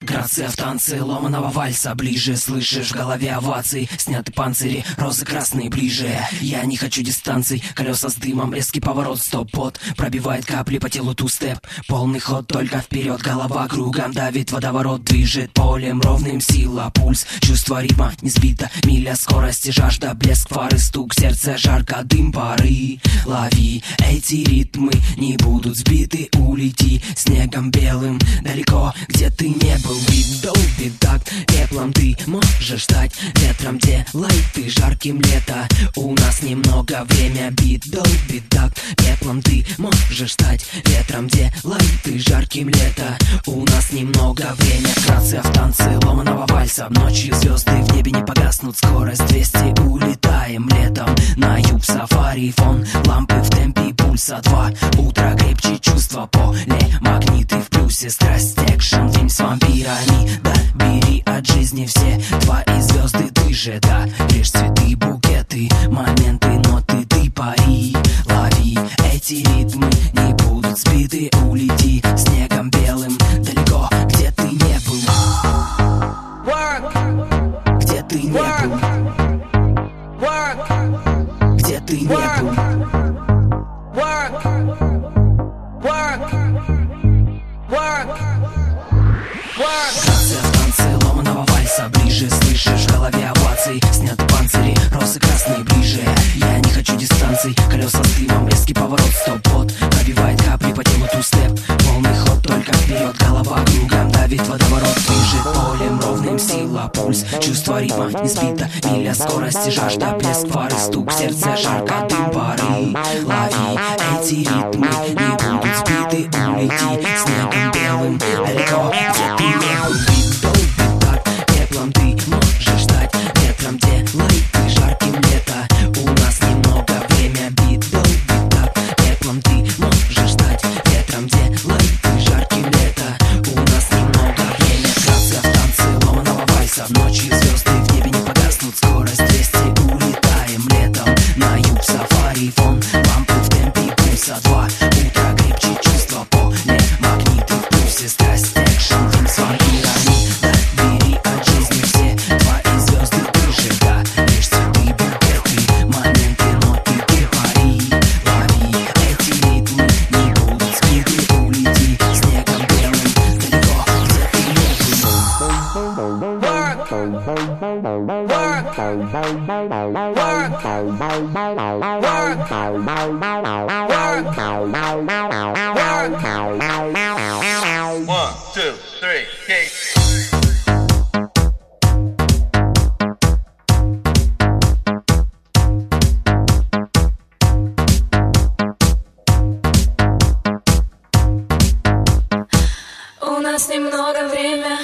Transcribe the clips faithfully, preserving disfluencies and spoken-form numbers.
Грация в танце ломаного вальса. Ближе слышишь в голове овации. Сняты панцири, розы красные ближе. Я не хочу дистанций, колеса с дымом. Резкий поворот, стоп-пот. Пробивает капли по телу ту-степ. Полный ход, только вперед. Голова кругом давит, водоворот движет полем ровным. Сила, пульс, чувство ритма не сбито. Миля скорости, жажда, блеск фары, стук сердца, жарко, дым пары. Лови эти ритмы, не будут сбиты. Улети снегом белым далеко, где ты не был. Бит, долбит такт, пеплом ты можешь стать. Ветром делай ты жарким лето. У нас немного время. Бит, долбит такт, пеплом ты можешь стать. Ветром делай ты жарким лето. У нас немного время. Грация в танце ломаного вальса. Ночью звезды в небе не погаснут. Скорость двести, улетаем летом. На юг сафари, фон лампы в темпе пульса два. Утро крепче чувства, поле магниты в плюсе. Страсть, экшен, фильм с вампирами. Да, бери от жизни все твои звезды. Ты же, да, лишь цветы, букеты, моменты, ноты, ты пари. Лови эти ритмы, не будут сбиты. Улети снегом белым далеко, где ты не был. Где ты не был. Где ты не был. Грация в танце ломаного вальса. Ближе слышишь в голове овации. Сняты панцири, розы красные ближе. Я не хочу дистанций, колеса с дымом. Резкий поворот, стоп-пот. Пробивает капли по телу ту-степ. Полный ход, только вперед. Голова кругом давит, водоворот движет полем ровным. Сила, пульс, чувство ритма не сбито. Миля скорости, жажда, блеск фары, стук сердца, жарко, дым пары. Лови эти ритмы, не будут сбиты. Улети снегом белым далеко, где ты не был. Бит, долбит так, пеплом ты можешь стать. Ветром делай ты жарким лето. У нас немного время. Бит, долбит так, пеплом ты можешь стать. Ветром делай ты жарким лето. У нас немного время. Грация в танце ломаного вальса. Ночью звезды в небе не погаснут. Скорость двести, улетаем летом. На юг сафари, фон лампы в темпе пульса два. Утро крепче чувства, поле магниты в плюсе. Страсть, экшен, фильм с вампирами. Да, бери от жизни все твои звезды. Ты же, да, лишь цветы, букеты, моменты, ноты, ты пари. Лови эти ритмы, не будут сбиты. Улети снегом белым далеко, где ты не был. One, two, three, kick. У нас немного время.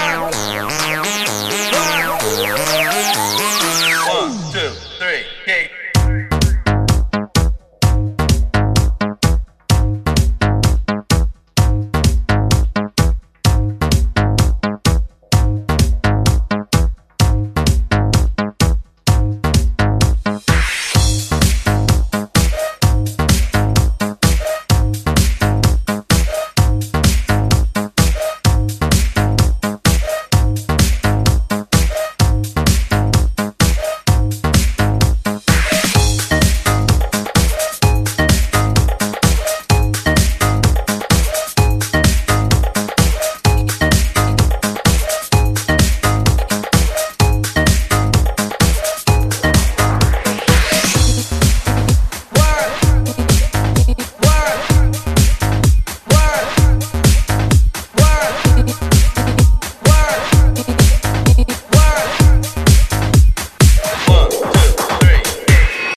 One, two, three, kick.